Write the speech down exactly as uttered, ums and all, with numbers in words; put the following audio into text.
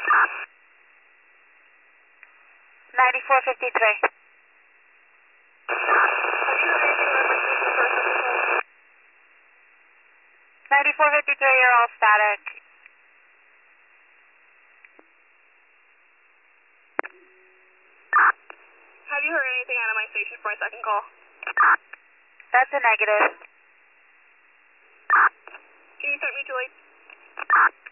ninety-four fifty-three. ninety-four fifty-three, you're all static. Have you heard anything out of my station for my second call? That's a negative. Can you set me to like